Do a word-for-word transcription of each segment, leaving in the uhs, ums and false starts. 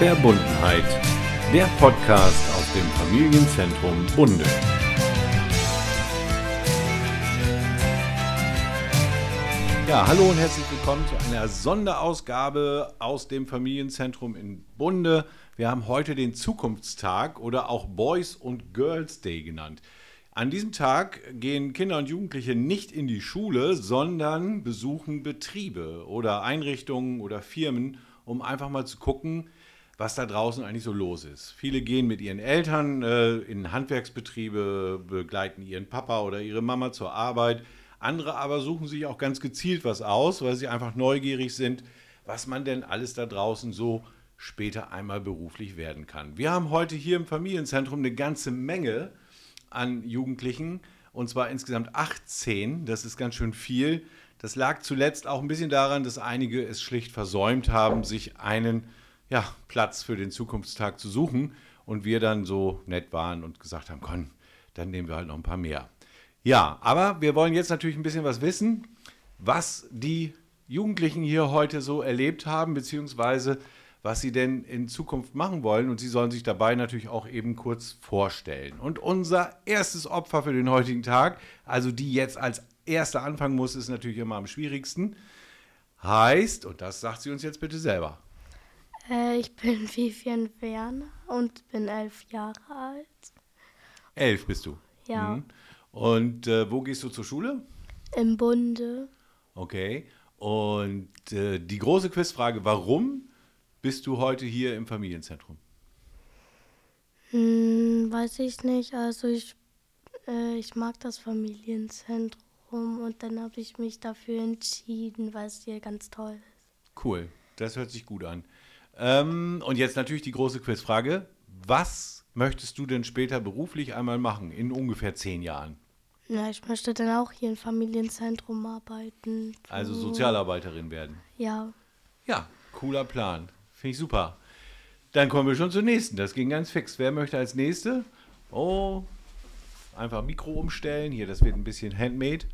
Verbundenheit, der Podcast aus dem Familienzentrum Bunde. Ja, hallo und herzlich willkommen zu einer Sonderausgabe aus dem Familienzentrum in Bunde. Wir haben heute den Zukunftstag oder auch Boys und Girls Day genannt. An diesem Tag gehen Kinder und Jugendliche nicht in die Schule, sondern besuchen Betriebe oder Einrichtungen oder Firmen, um einfach mal zu gucken, was da draußen eigentlich so los ist. Viele gehen mit ihren Eltern äh, in Handwerksbetriebe, begleiten ihren Papa oder ihre Mama zur Arbeit. Andere aber suchen sich auch ganz gezielt was aus, weil sie einfach neugierig sind, was man denn alles da draußen so später einmal beruflich werden kann. Wir haben heute hier im Familienzentrum eine ganze Menge an Jugendlichen, und zwar insgesamt achtzehn. Das ist ganz schön viel. Das lag zuletzt auch ein bisschen daran, dass einige es schlicht versäumt haben, sich einen ja, Platz für den Zukunftstag zu suchen. Und wir dann so nett waren und gesagt haben, komm, dann nehmen wir halt noch ein paar mehr. Ja, aber wir wollen jetzt natürlich ein bisschen was wissen, was die Jugendlichen hier heute so erlebt haben, beziehungsweise was sie denn in Zukunft machen wollen. Und sie sollen sich dabei natürlich auch eben kurz vorstellen. Und unser erstes Opfer für den heutigen Tag, also die jetzt als Erste anfangen muss, ist natürlich immer am schwierigsten, heißt, und das sagt sie uns jetzt bitte selber. Äh, ich bin Vivian Werner und bin elf Jahre alt. Elf bist du? Ja. Mhm. Und äh, wo gehst du zur Schule? Im Bunde. Okay. Und äh, die große Quizfrage, warum bist du heute hier im Familienzentrum? Hm, weiß ich nicht. Also ich, äh, ich mag das Familienzentrum und dann habe ich mich dafür entschieden, weil es hier ganz toll ist. Cool, das hört sich gut an. Ähm, und jetzt natürlich die große Quizfrage. Was möchtest du denn später beruflich einmal machen, in ungefähr zehn Jahren? Na, ich möchte dann auch hier im Familienzentrum arbeiten. Also Sozialarbeiterin werden? Ja. Ja, cooler Plan. Finde ich super. Dann kommen wir schon zur nächsten. Das ging ganz fix. Wer möchte als Nächste? Oh, einfach Mikro umstellen. Hier, das wird ein bisschen handmade.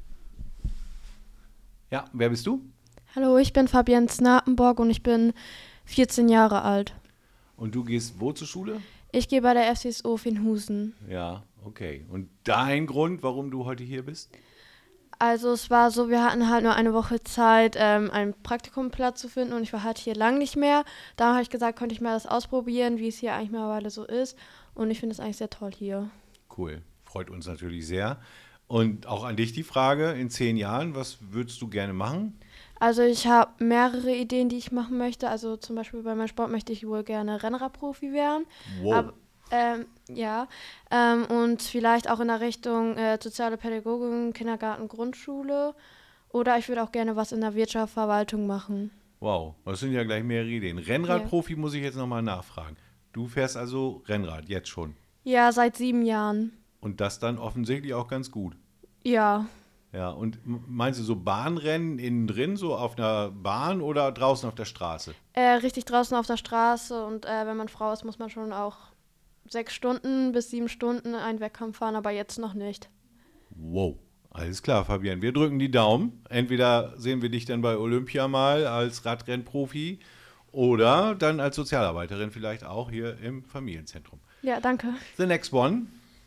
Ja, wer bist du? Hallo, ich bin Fabienne Snapenborg und ich bin vierzehn Jahre alt. Und du gehst wo zur Schule? Ich gehe bei der F C S O Finhusen. Ja, okay. Und dein Grund, warum du heute hier bist? Also es war so, wir hatten halt nur eine Woche Zeit, ähm, einen Praktikumplatz zu finden und ich war halt hier lang nicht mehr. Da habe ich gesagt, könnte ich mal das ausprobieren, wie es hier eigentlich mittlerweile so ist. Und ich finde es eigentlich sehr toll hier. Cool, freut uns natürlich sehr. Und auch an dich die Frage, in zehn Jahren, was würdest du gerne machen? Also ich habe mehrere Ideen, die ich machen möchte. Also zum Beispiel bei meinem Sport möchte ich wohl gerne Rennradprofi werden. Wow. Aber, ähm, ja, ähm, und vielleicht auch in der Richtung äh, soziale Pädagogik, Kindergarten, Grundschule. Oder ich würde auch gerne was in der Wirtschaft, Verwaltung machen. Wow, das sind ja gleich mehrere Ideen. Rennradprofi muss ich jetzt nochmal nachfragen. Du fährst also Rennrad, jetzt schon. Ja, seit sieben Jahren. Und das dann offensichtlich auch ganz gut. Ja. Ja, und m- meinst du so Bahnrennen innen drin, so auf einer Bahn oder draußen auf der Straße? Äh, richtig draußen auf der Straße und äh, wenn man Frau ist, muss man schon auch sechs Stunden bis sieben Stunden einen Wettkampf fahren, aber jetzt noch nicht. Wow, alles klar, Fabian. Wir drücken die Daumen. Entweder sehen wir dich dann bei Olympia mal als Radrennprofi oder dann als Sozialarbeiterin vielleicht auch hier im Familienzentrum. Ja, danke. The next one.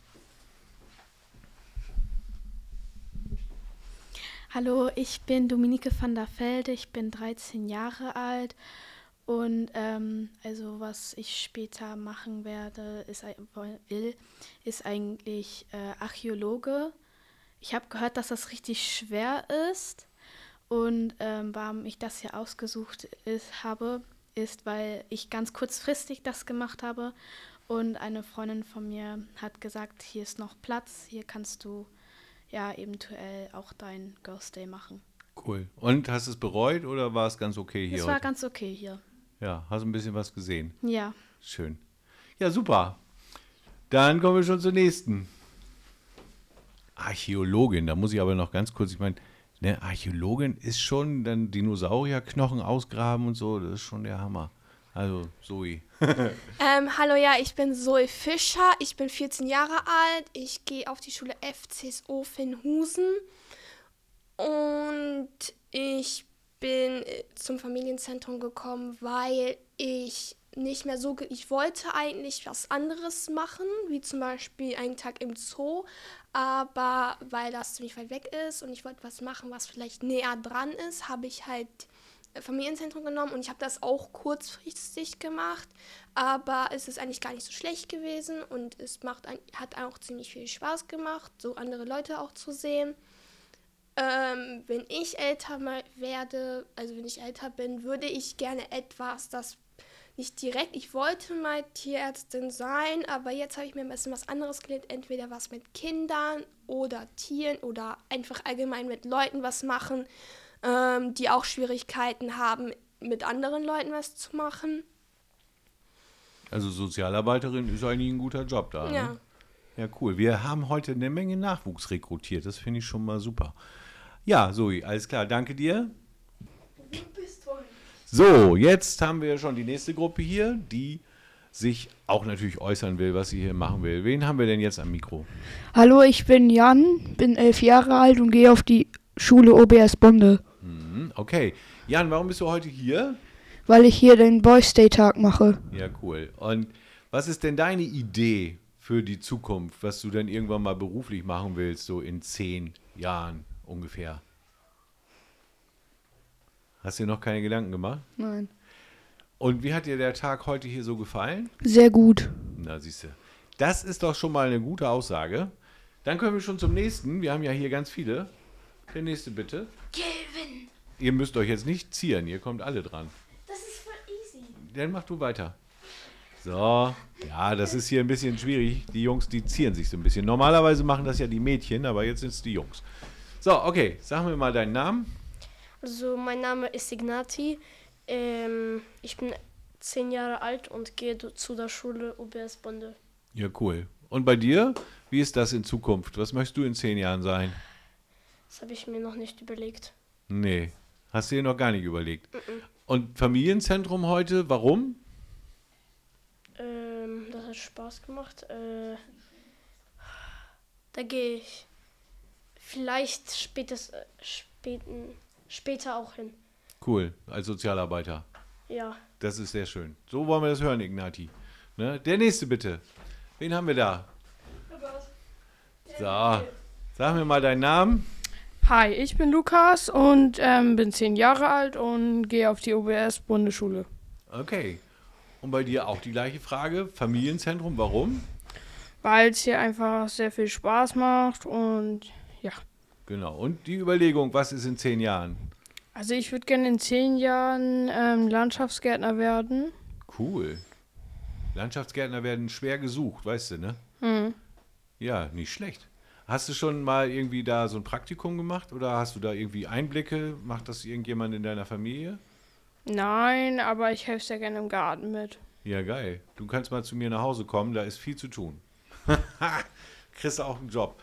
Hallo, ich bin Dominike van der Velde, ich bin dreizehn Jahre alt und ähm, also was ich später machen werde, ist, will, ist eigentlich äh, Archäologe. Ich habe gehört, dass das richtig schwer ist und ähm, warum ich das hier ausgesucht ist, habe, ist, weil ich ganz kurzfristig das gemacht habe und eine Freundin von mir hat gesagt, hier ist noch Platz, hier kannst du ja, eventuell auch dein Girls Day machen. Cool. Und hast du es bereut oder war es ganz okay hier Es war heute? ganz okay hier. Ja, hast du ein bisschen was gesehen. Ja. Schön. Ja, super. Dann kommen wir schon zur nächsten. Archäologin, da muss ich aber noch ganz kurz, ich meine, ne, Archäologin ist schon dann Dinosaurierknochen ausgraben und so, das ist schon der Hammer. Also, Zoe. Ähm, hallo, ja, ich bin Zoe Fischer, ich bin vierzehn Jahre alt, ich gehe auf die Schule F C S O Finhusen und ich bin zum Familienzentrum gekommen, weil ich nicht mehr so, ge- ich wollte eigentlich was anderes machen, wie zum Beispiel einen Tag im Zoo, aber weil das ziemlich weit weg ist und ich wollte was machen, was vielleicht näher dran ist, habe ich halt äh, Familienzentrum genommen und ich habe das auch kurzfristig gemacht, aber es ist eigentlich gar nicht so schlecht gewesen und es macht, ein- hat auch ziemlich viel Spaß gemacht, so andere Leute auch zu sehen. Ähm, wenn ich älter mal werde, also wenn ich älter bin, würde ich gerne etwas, das nicht direkt, ich wollte mal Tierärztin sein, aber jetzt habe ich mir ein bisschen was anderes gelernt, entweder was mit Kindern oder Tieren oder einfach allgemein mit Leuten was machen, ähm, die auch Schwierigkeiten haben, mit anderen Leuten was zu machen. Also Sozialarbeiterin ist eigentlich ein guter Job da. Ja. Ne? Ja, cool. Wir haben heute eine Menge Nachwuchs rekrutiert. Das finde ich schon mal super. Ja, Zoe, alles klar. Danke dir. So, jetzt haben wir schon die nächste Gruppe hier, die sich auch natürlich äußern will, was sie hier machen will. Wen haben wir denn jetzt am Mikro? Hallo, ich bin Jan, bin elf Jahre alt und gehe auf die Schule O B S Bonde, Hm, okay. Jan, warum bist du heute hier? weil ich hier den Boys Day Tag mache. Ja, cool. Und was ist denn deine Idee für die Zukunft, was du dann irgendwann mal beruflich machen willst, so in zehn Jahren ungefähr? Hast du dir noch keine Gedanken gemacht? Nein. Und wie hat dir der Tag heute hier so gefallen? Sehr gut. Na, siehst du. Das ist doch schon mal eine gute Aussage. Dann können wir schon zum nächsten. Wir haben ja hier ganz viele. Der nächste bitte. Kevin, Ihr müsst euch jetzt nicht zieren, ihr kommt alle dran. das ist voll easy. Dann mach du weiter. So, ja, das ist hier ein bisschen schwierig. Die Jungs, die zieren sich so ein bisschen. Normalerweise machen das ja die Mädchen, aber jetzt sind es die Jungs. So, okay, sag mir mal deinen Namen. Also mein Name ist Ignati. Ähm, ich bin zehn Jahre alt und gehe du- zu der Schule U B S Bonde. Ja, cool. Und bei dir? Wie ist das in Zukunft? Was möchtest du in zehn Jahren sein? Das habe ich mir noch nicht überlegt. Nee, hast du dir noch gar nicht überlegt. Und Familienzentrum heute, warum? Ähm, das hat Spaß gemacht. Äh, da gehe ich vielleicht spätes, äh, späten, später auch hin. Cool, als Sozialarbeiter. Ja. Das ist sehr schön. So wollen wir das hören, Ignati. Ne? Der nächste bitte. Wen haben wir da? So, sag mir mal deinen Namen. Hi, ich bin Lukas und ähm, bin zehn Jahre alt und gehe auf die O B S Bundesschule. Okay. Und bei dir auch die gleiche Frage. Familienzentrum, warum? Weil es hier einfach sehr viel Spaß macht und ja. Genau. Und die Überlegung, was ist in zehn Jahren? Also ich würde gerne in zehn Jahren ähm, Landschaftsgärtner werden. Cool. Landschaftsgärtner werden schwer gesucht, weißt du, ne? Hm. Ja, nicht schlecht. Hast du schon mal irgendwie da so ein Praktikum gemacht oder hast du da irgendwie Einblicke? Macht das irgendjemand in deiner Familie? Nein, aber ich helfe sehr gerne im Garten mit. Ja, geil. Du kannst mal zu mir nach Hause kommen, da ist viel zu tun. Kriegst du auch einen Job.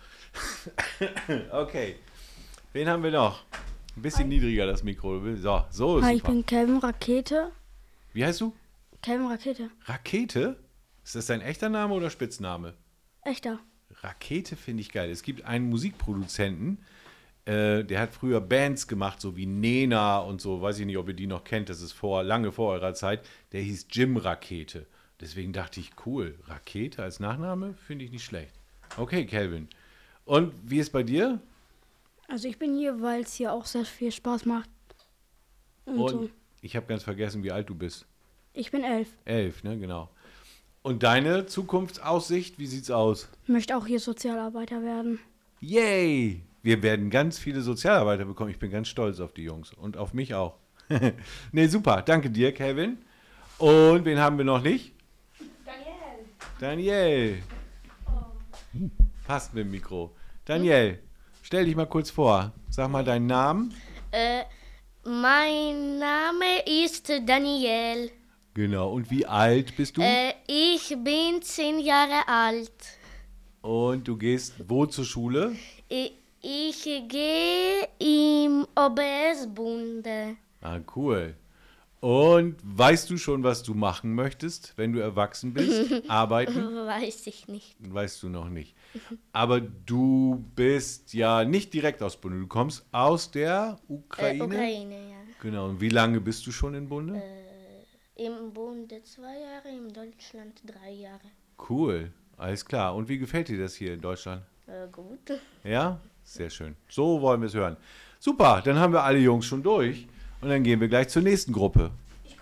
Okay. Wen haben wir noch? Ein bisschen niedriger das Mikro. So, so ist Hi, ich super. bin Kelvin Rakete. Wie heißt du? Kelvin Rakete. Rakete? Ist das dein echter Name oder Spitzname? Echter. Rakete finde ich geil. Es gibt einen Musikproduzenten, äh, der hat früher Bands gemacht, so wie Nena und so. Weiß ich nicht, ob ihr die noch kennt. Das ist vor, lange vor eurer Zeit. Der hieß Jim Rakete. Deswegen dachte ich, cool, Rakete als Nachname finde ich nicht schlecht. Okay, Kelvin. Und wie ist bei dir? Also ich bin hier, weil es hier auch sehr viel Spaß macht. Und, Und so. ich habe ganz vergessen, wie alt du bist. Ich bin elf. Elf, ne, genau. Und deine Zukunftsaussicht, wie sieht's aus? Ich möchte auch hier Sozialarbeiter werden. Yay! Wir werden ganz viele Sozialarbeiter bekommen. Ich bin ganz stolz auf die Jungs und auf mich auch. Ne, super. Danke dir, Kelvin. Und wen haben wir noch nicht? Daniel. Daniel. Passt mit dem Mikro. Daniel, stell dich mal kurz vor. Sag mal deinen Namen. Äh, mein Name ist Daniel. Genau. Und wie alt bist du? Äh, ich bin zehn Jahre alt. Und du gehst wo zur Schule? Ich, ich gehe im O B S-Bunde. Ah, cool. Und weißt du schon, was du machen möchtest, wenn du erwachsen bist? Arbeiten? Weiß ich nicht. Weißt du noch nicht. Aber du bist ja nicht direkt aus Bunde. Du kommst aus der Ukraine? Äh, Ukraine, ja. Genau. Und wie lange bist du schon in Bunde? Im Bunde zwei Jahre, in Deutschland drei Jahre. Cool, alles klar. Und wie gefällt dir das hier in Deutschland? Äh, gut. Ja, sehr schön. So wollen wir es hören. Super, dann haben wir alle Jungs schon durch. Und dann gehen wir gleich zur nächsten Gruppe.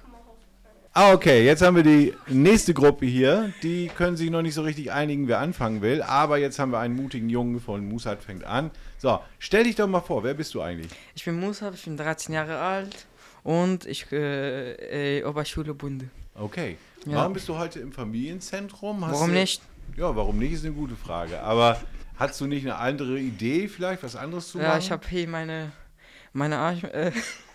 Ah, okay, jetzt haben wir die nächste Gruppe hier. Die können sich noch nicht so richtig einigen, wer anfangen will. Aber jetzt haben wir einen mutigen Jungen von Musat fängt an. So, stell dich doch mal vor, wer bist du eigentlich? Ich bin Musab, ich bin dreizehn Jahre alt und ich äh, äh, Oberschule Bunde. Okay. Ja. Warum bist du heute im Familienzentrum? Hast Warum du, nicht? Ja, warum nicht, ist eine gute Frage. Aber hast du nicht eine andere Idee vielleicht, was anderes zu machen? Ja, ich habe hier meine, meine Arsch, äh,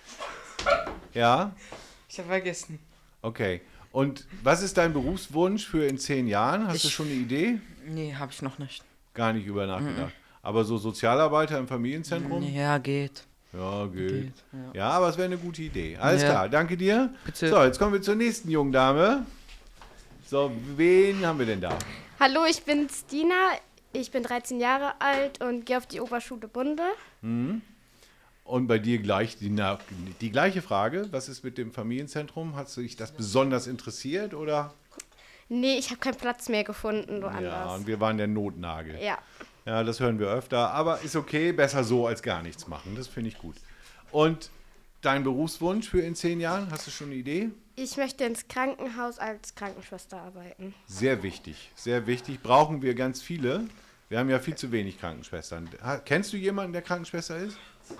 Ja? ich habe vergessen. Okay. Und was ist dein Berufswunsch für in zehn Jahren? Hast Ich- du schon eine Idee? Nee, habe ich noch nicht. Gar nicht über nachgedacht. Aber so Sozialarbeiter im Familienzentrum? Ja, geht. Ja, geht. Geht, ja. ja. aber es wäre eine gute Idee. Alles Ja. klar, danke dir. Bitte. So, jetzt kommen wir zur nächsten jungen Dame. So, wen haben wir denn da? Hallo, ich bin Stina. Ich bin dreizehn Jahre alt und gehe auf die Oberschule Bunde. Mhm. Und bei dir gleich die, na, die gleiche Frage. Was ist mit dem Familienzentrum? Hat dich das besonders interessiert oder? Nee, ich habe keinen Platz mehr gefunden Ja, woanders. und wir waren der Notnagel. Ja. Ja, das hören wir öfter. Aber ist okay, besser so als gar nichts machen. Das finde ich gut. Und dein Berufswunsch für in zehn Jahren? Hast du schon eine Idee? Ich möchte ins Krankenhaus als Krankenschwester arbeiten. Sehr wichtig, sehr wichtig. Brauchen wir ganz viele. Wir haben ja viel zu wenig Krankenschwestern. Ha- Kennst du jemanden, der Krankenschwester ist?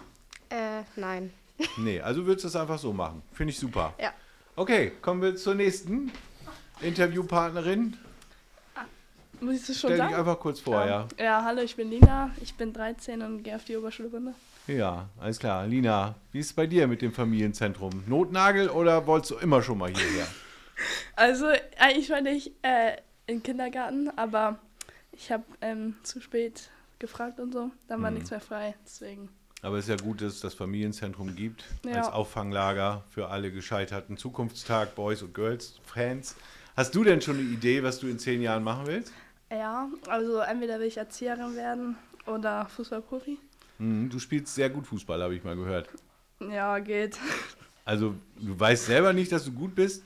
Äh, nein. Nee, also würdest du es einfach so machen. Finde ich super. Ja. Okay, kommen wir zur nächsten Interviewpartnerin. Muss ich das schon Stell dich sagen? einfach kurz vor, ja. Ja, hallo, ich bin Lina, ich bin dreizehn und gehe auf die Oberschule Bunde. Ja, alles klar. Lina, wie ist es bei dir mit dem Familienzentrum? Notnagel oder wolltest du immer schon mal hierher? Also, eigentlich wollte ich äh, in den Kindergarten, aber ich habe ähm, zu spät gefragt und so. Dann war Hm. nichts mehr frei, deswegen. Aber es ist ja gut, dass es das Familienzentrum gibt, Ja. als Auffanglager für alle gescheiterten Zukunftstag Boys und Girls Fans. Hast du denn schon eine Idee, was du in zehn Jahren machen willst? Ja, also entweder will ich Erzieherin werden oder Fußballprofi. Mhm, du spielst sehr gut Fußball, habe ich mal gehört. Ja, geht. Also, du weißt selber nicht, dass du gut bist?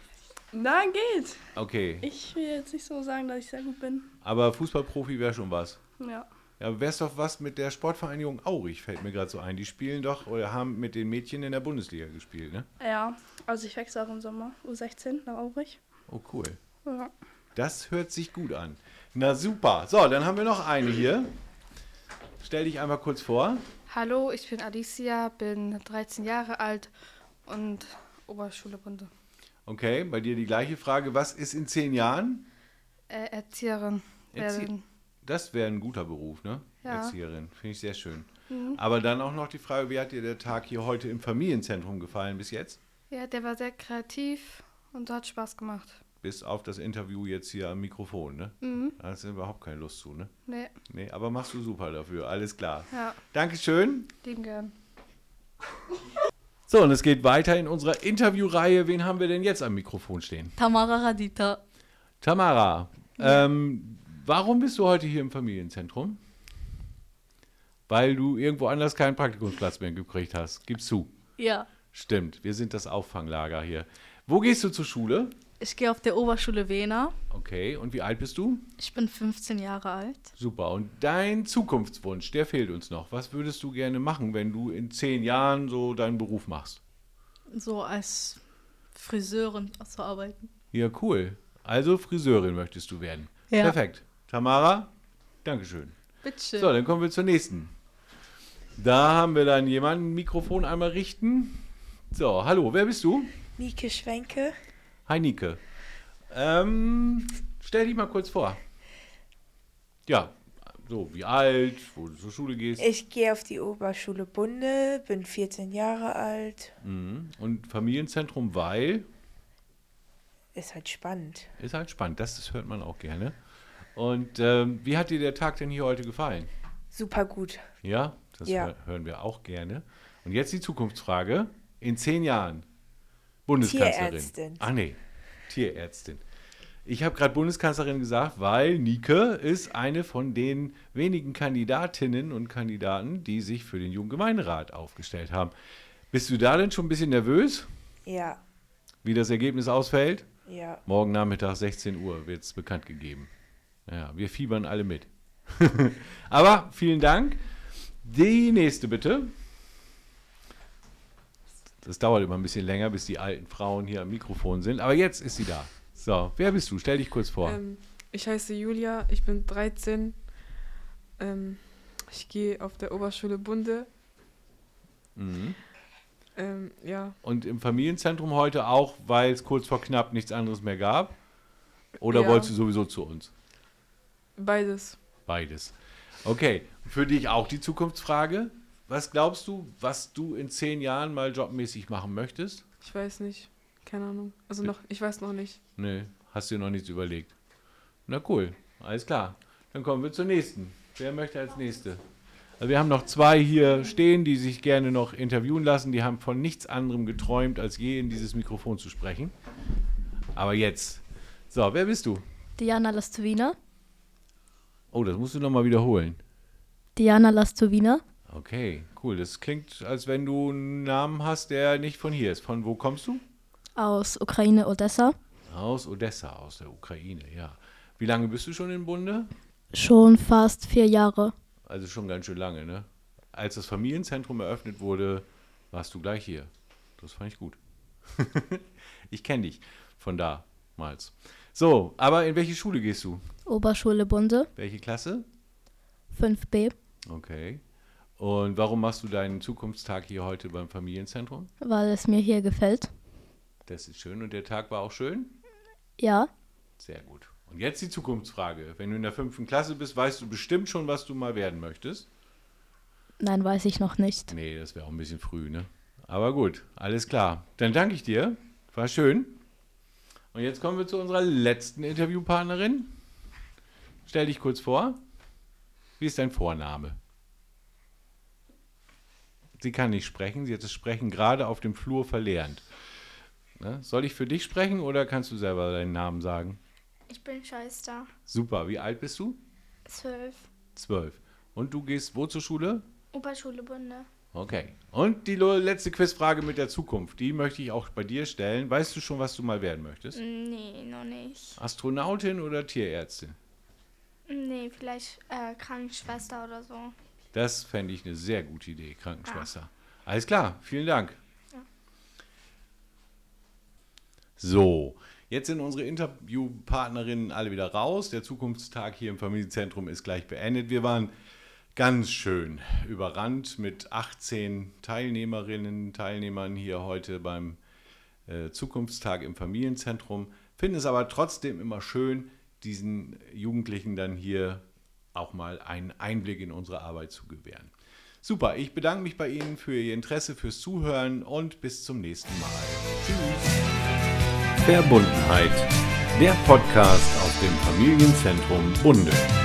Na, geht. Okay, Ich will jetzt nicht so sagen, dass ich sehr gut bin. aber Fußballprofi wäre schon was. Ja. Ja, wär's doch was mit der Sportvereinigung Aurich, fällt mir gerade so ein. Die spielen doch oder haben mit den Mädchen in der Bundesliga gespielt, ne? Ja, also ich wechsle auch im Sommer, U sechzehn nach Aurich. Oh, cool. Ja. Das hört sich gut an. Na super. So, dann haben wir noch eine hier. Stell dich einmal kurz vor. Hallo, ich bin Alicia, bin dreizehn Jahre alt und Oberschule Bunde. Okay, bei dir die gleiche Frage. Was ist in zehn Jahren? Äh, Erzieherin. Erzie werden. Das wäre ein guter Beruf, ne? Ja. Erzieherin. Finde ich sehr schön. Mhm. Aber dann auch noch die Frage, wie hat dir der Tag hier heute im Familienzentrum gefallen bis jetzt? Ja, der war sehr kreativ und hat Spaß gemacht. Bis auf das Interview jetzt hier am Mikrofon, ne? Mhm. Da hast du überhaupt keine Lust zu, ne? Nee, Nee, aber machst du super dafür. Alles klar. ja, Dankeschön. lieben gern. So, und es geht weiter in unserer Interviewreihe. Wen haben wir denn jetzt am Mikrofon stehen? Tamara Radita. Tamara, ähm, warum bist du heute hier im Familienzentrum? Weil du irgendwo anders keinen Praktikumsplatz mehr gekriegt hast. Gib's zu. Ja. Stimmt, wir sind das Auffanglager hier. Wo gehst du zur Schule? Ich gehe auf der Oberschule Wena. Okay, und wie alt bist du? Ich bin fünfzehn Jahre alt. Super, und dein Zukunftswunsch, der fehlt uns noch. Was würdest du gerne machen, wenn du in zehn Jahren so deinen Beruf machst? So als Friseurin zu arbeiten. Ja, cool. Also Friseurin möchtest du werden. Ja. Perfekt. Tamara, Dankeschön. Bitteschön. So, dann kommen wir zur nächsten. Da haben wir dann jemanden, Mikrofon einmal richten. So, hallo, wer bist du? Nike Schwenke. Hi, Nike. Ähm, stell dich mal kurz vor. Ja, so, wie alt, wo du zur Schule gehst. Ich gehe auf die Oberschule Bunde, bin vierzehn Jahre alt. Mhm. Und Familienzentrum, weil? Ist halt spannend. Ist halt spannend, das, das hört man auch gerne. Und ähm, wie hat dir der Tag denn hier heute gefallen? Super gut. Ja, das Ja. hör- hören wir auch gerne. Und jetzt die Zukunftsfrage. In zehn Jahren Bundeskanzlerin. Tierärztin. Ach nee, Tierärztin. Ich habe gerade Bundeskanzlerin gesagt, weil Nike ist eine von den wenigen Kandidatinnen und Kandidaten, die sich für den Jugendgemeinderat aufgestellt haben. Bist du da denn schon ein bisschen nervös? Ja. Wie das Ergebnis ausfällt? Ja. Morgen Nachmittag sechzehn Uhr wird es bekannt gegeben. Ja, wir fiebern alle mit. Aber vielen Dank. Die nächste bitte. Das dauert immer ein bisschen länger, bis die alten Frauen hier am Mikrofon sind. Aber jetzt ist sie da. So, wer bist du? Stell dich kurz vor. Ähm, ich heiße Julia, ich bin dreizehn. Ähm, ich gehe auf der Oberschule Bunde. Mhm. Ähm, ja. Und im Familienzentrum heute auch, weil es kurz vor knapp nichts anderes mehr gab? Oder Ja. wolltest du sowieso zu uns? Beides. Beides. Okay, für dich auch die Zukunftsfrage. Was glaubst du, was du in zehn Jahren mal jobmäßig machen möchtest? Ich weiß nicht. Keine Ahnung. Also noch, ich weiß noch nicht. Nee, hast dir noch nichts überlegt. Na cool, alles klar. Dann kommen wir zur nächsten. Wer möchte als Nächste? Also wir haben noch zwei hier stehen, die sich gerne noch interviewen lassen. Die haben von nichts anderem geträumt, als je in dieses Mikrofon zu sprechen. Aber jetzt. So, wer bist du? Diana Lastowina. Oh, das musst du nochmal wiederholen. Diana Lastowina. Okay, cool. Das klingt, als wenn du einen Namen hast, der nicht von hier ist. Von wo kommst du? Aus Ukraine, Odessa. Aus Odessa, aus der Ukraine, ja. Wie lange bist du schon im Bunde? Schon fast vier Jahre. Also schon ganz schön lange, ne? Als das Familienzentrum eröffnet wurde, warst du gleich hier. Das fand ich gut. Ich kenne dich von damals. So, aber in welche Schule gehst du? Oberschule Bunde. Welche Klasse? fünf B. Okay. Und warum machst du deinen Zukunftstag hier heute beim Familienzentrum? Weil es mir hier gefällt. Das ist schön. Und der Tag war auch schön? Ja. Sehr gut. Und jetzt die Zukunftsfrage. Wenn du in der fünften Klasse bist, weißt du bestimmt schon, was du mal werden möchtest? Nein, weiß ich noch nicht. Nee, das wäre auch ein bisschen früh, ne? Aber gut, alles klar. Dann danke ich dir. War schön. Und jetzt kommen wir zu unserer letzten Interviewpartnerin. Stell dich kurz vor. Wie ist dein Vorname? Sie kann nicht sprechen. Sie hat das Sprechen gerade auf dem Flur verlernt. Ne? Soll ich für dich sprechen oder kannst du selber deinen Namen sagen? Ich bin Scheister. Super. Wie alt bist du? Zwölf. Zwölf. Und du gehst wo zur Schule? Oberschule Bunde. Okay. Und die letzte Quizfrage mit der Zukunft, die möchte ich auch bei dir stellen. Weißt du schon, was du mal werden möchtest? Nee, noch nicht. Astronautin oder Tierärztin? Nee, vielleicht äh, Krankenschwester oder so. Das fände ich eine sehr gute Idee, Krankenschwester. Ah. Alles klar, vielen Dank. Ja. So, jetzt sind unsere Interviewpartnerinnen alle wieder raus. Der Zukunftstag hier im Familienzentrum ist gleich beendet. Wir waren ganz schön überrannt mit achtzehn Teilnehmerinnen, Teilnehmern hier heute beim äh, Zukunftstag im Familienzentrum. Finden es aber trotzdem immer schön, diesen Jugendlichen dann hier auch mal einen Einblick in unsere Arbeit zu gewähren. Super, ich bedanke mich bei Ihnen für Ihr Interesse, fürs Zuhören und bis zum nächsten Mal. Tschüss. Verbundenheit, der Podcast aus dem Familienzentrum Bunde.